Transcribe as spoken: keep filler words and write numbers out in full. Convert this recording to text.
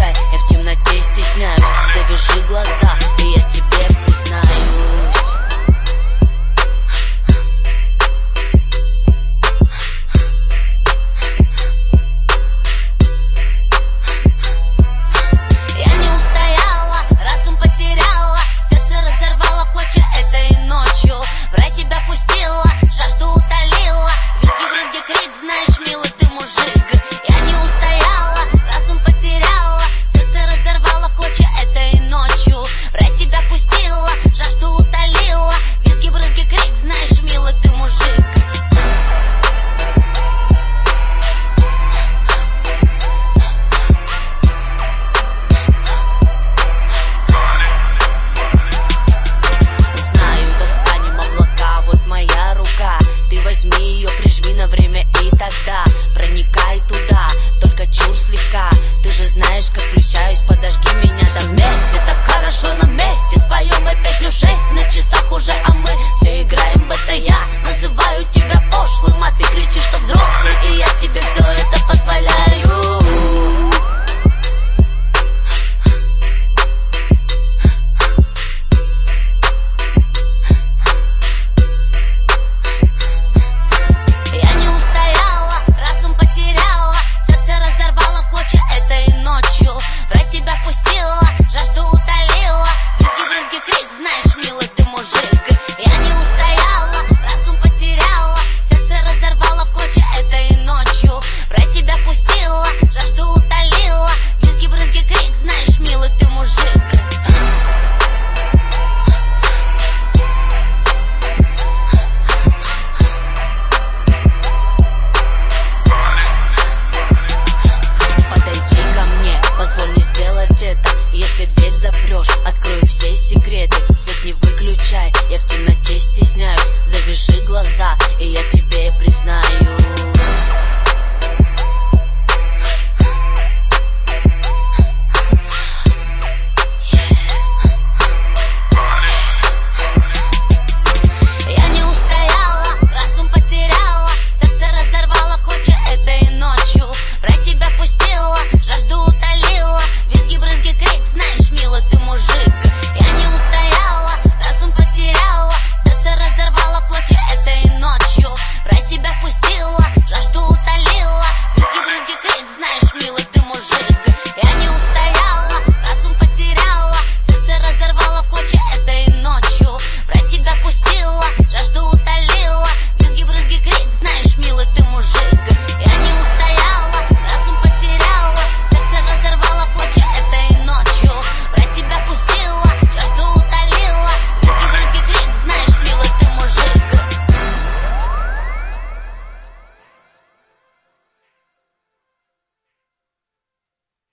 Эй, я в темноте стесняюсь, завяжи глаза, и я тебе признаюсь. Я не устояла, разум потеряла, сердце разорвала в клочья этой ночью. В рай тебя пустила, жажду утолила, визги-брызги, крик, знаешь, милый ты мужик. Я не устояла, разум потеряла, сердце разорвала в клочья этой ночью. В рай тебя пустила, жажду утолила, визги-брызги, крик, знаешь, милый ты мужик. Ты возьми ее, прижми на время, и тогда проникай туда, только чур слегка. Ты же знаешь, как включаюсь под